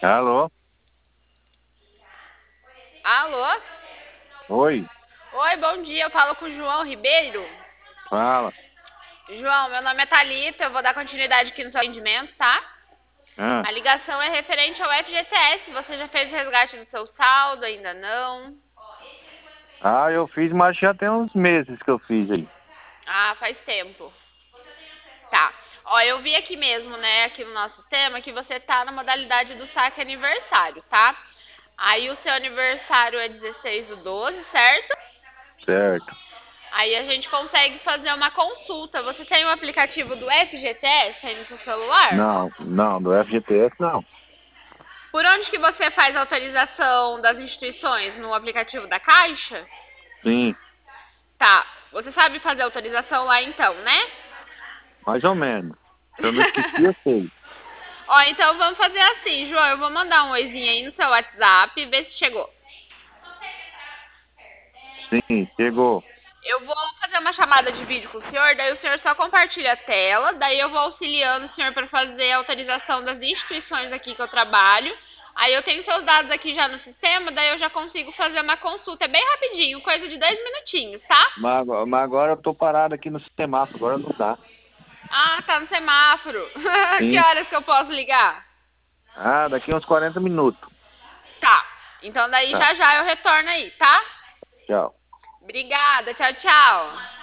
Alô? Alô? Oi, Oi, bom dia. Eu falo com o João Ribeiro. fala. João, meu nome é Thalita. Eu vou dar continuidade aqui no seu atendimento, tá? Ah, A ligação é referente ao FGTS. Você já fez o resgate do seu saldo? Ainda não? eu fiz, mas já tem uns meses que eu fiz aí. Ah, faz tempo. Tá. Ó, eu vi aqui mesmo, né, aqui no nosso sistema, que você tá na modalidade do saque aniversário, tá? Aí o seu aniversário é 16/12, certo? Certo. Aí a gente consegue fazer uma consulta. Você tem o aplicativo do FGTS aí no seu celular? Não, não, do FGTS não. Por onde que você faz a autorização das instituições? No aplicativo da Caixa? Sim, Tá. Você sabe fazer a autorização lá então, né? mais ou menos. Se eu não esqueci, eu sei. Ó, então vamos fazer assim, João. Eu vou mandar um oizinho aí no seu WhatsApp, ver se chegou. Sim, chegou. Eu vou fazer uma chamada de vídeo com o senhor, daí o senhor só compartilha a tela, daí eu vou auxiliando o senhor para fazer a autorização das instituições aqui que eu trabalho. Aí eu tenho seus dados aqui já no sistema, daí eu já consigo fazer uma consulta. É bem rapidinho, coisa de 2 minutinhos, tá? Mas agora eu tô parado aqui no semáforo, agora não dá. Ah, tá no semáforo. Que Sim. horas que eu posso ligar? Daqui uns 40 minutos. Tá. Então daí Tá, já já eu retorno aí, tá? tchau. Obrigada, tchau, tchau.